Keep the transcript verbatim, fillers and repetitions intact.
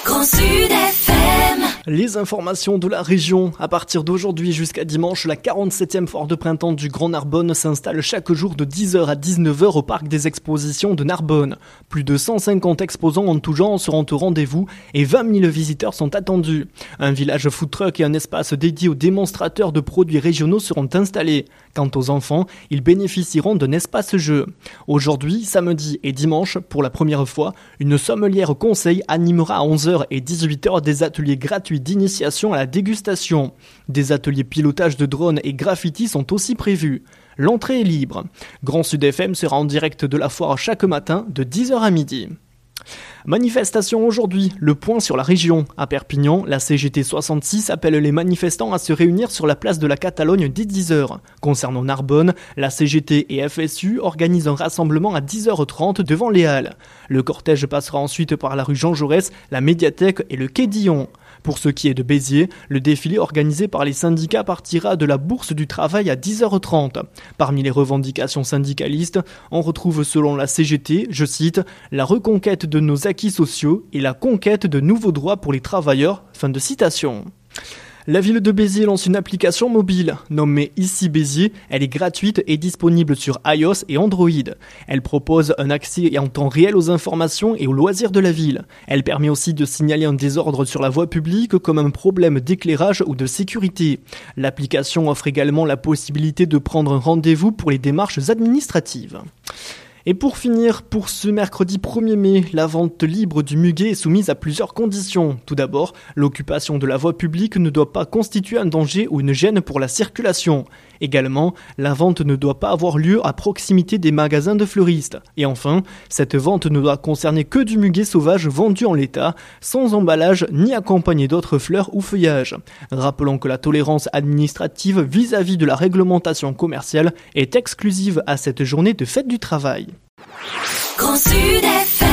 Grand Sud F M. Les informations de la région. À partir d'aujourd'hui jusqu'à dimanche, la quarante-septième foire de printemps du Grand Narbonne s'installe chaque jour de dix heures à dix-neuf heures au parc des expositions de Narbonne. Plus de cent cinquante exposants en tout genre seront au rendez-vous et vingt mille visiteurs sont attendus. Un village food truck et un espace dédié aux démonstrateurs de produits régionaux seront installés. Quant aux enfants, ils bénéficieront d'un espace jeu. Aujourd'hui, samedi et dimanche, pour la première fois, une sommelière conseil animera à onze heures et dix-huit heures des ateliers gratuits d'initiation à la dégustation. Des ateliers pilotage de drones et graffiti sont aussi prévus. L'entrée est libre. Grand Sud F M sera en direct de la foire chaque matin de dix heures à midi. Manifestation aujourd'hui, le point sur la région. À Perpignan, la C G T soixante-six appelle les manifestants à se réunir sur la place de la Catalogne dès dix heures. Concernant Narbonne, la C G T et F S U organisent un rassemblement à dix heures trente devant les Halles. Le cortège passera ensuite par la rue Jean Jaurès, la médiathèque et le quai Dillon. Pour ce qui est de Béziers, le défilé organisé par les syndicats partira de la Bourse du Travail à dix heures trente. Parmi les revendications syndicalistes, on retrouve selon la C G T, je cite, « la reconquête de nos acquis sociaux et la conquête de nouveaux droits pour les travailleurs ». Fin de citation. La ville de Béziers lance une application mobile, nommée Ici Béziers. Elle est gratuite et disponible sur iOS et Android. Elle propose un accès en temps réel aux informations et aux loisirs de la ville. Elle permet aussi de signaler un désordre sur la voie publique comme un problème d'éclairage ou de sécurité. L'application offre également la possibilité de prendre un rendez-vous pour les démarches administratives. Et pour finir, pour ce mercredi premier mai, la vente libre du muguet est soumise à plusieurs conditions. Tout d'abord, l'occupation de la voie publique ne doit pas constituer un danger ou une gêne pour la circulation. Également, la vente ne doit pas avoir lieu à proximité des magasins de fleuristes. Et enfin, cette vente ne doit concerner que du muguet sauvage vendu en l'état, sans emballage ni accompagné d'autres fleurs ou feuillages. Rappelons que la tolérance administrative vis-à-vis de la réglementation commerciale est exclusive à cette journée de fête du travail. Grand Sud F M.